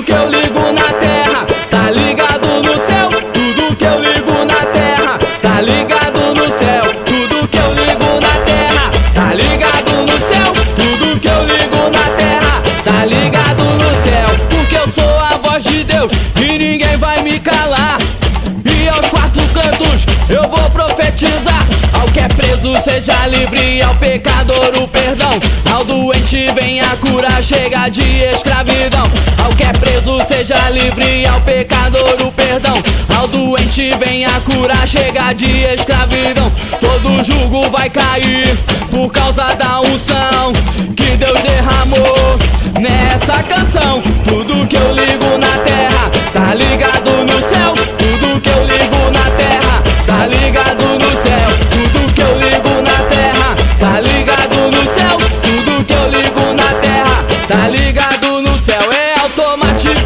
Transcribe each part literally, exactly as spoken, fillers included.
Tudo que eu ligo na terra tá ligado no céu. Tudo que eu ligo na terra tá ligado no céu. Tudo que eu ligo na terra tá ligado no céu. Tudo que eu ligo na terra tá ligado no céu. Porque eu sou a voz de Deus e ninguém vai me calar. E aos quatro cantos eu vou profetizar. Ao que é preso seja livre, ao pecador o perdão. Ao doente vem a cura, chega de escravidão. Ao que é preso seja livre, ao pecador o perdão. Ao doente vem a cura, chega de escravidão. Todo jugo vai cair por causa da unção que Deus derramou nessa canção. Tudo que eu ligo na terra tá ligado no céu. Tudo que eu ligo na terra tá ligado no céu. Tudo que eu ligo na terra tá ligado no céu. Tudo que eu ligo na terra tá ligado no céu. É automático,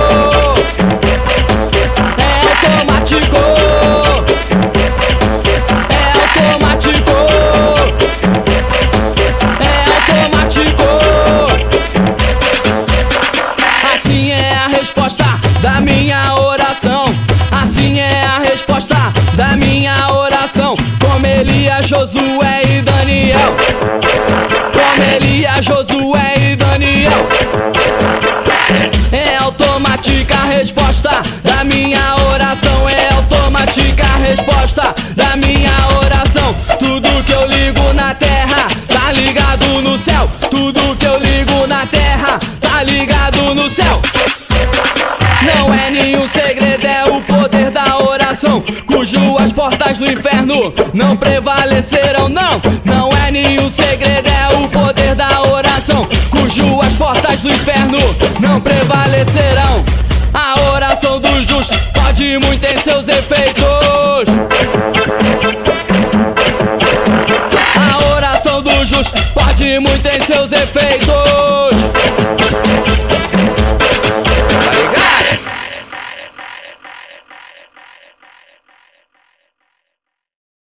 é automático, é automático, é automático. Assim é a resposta da minha oração. Assim é a resposta da minha oração. Como Elias, Josué e Daniel. Como Elias, Josué e Daniel. É automática a resposta da minha oração. É automática a resposta da minha oração. Tudo que eu ligo na terra tá ligado no céu. Tudo que eu ligo na terra tá ligado no céu. Não é nenhum segredo, é o poder da oração, cujo as portas do inferno não prevalecerão. Não, não é nenhum segredo, é o poder da oração, cujo as portas do inferno não prevalecerão. A oração do justo pode muito em seus efeitos. A oração do justo pode muito em seus efeitos.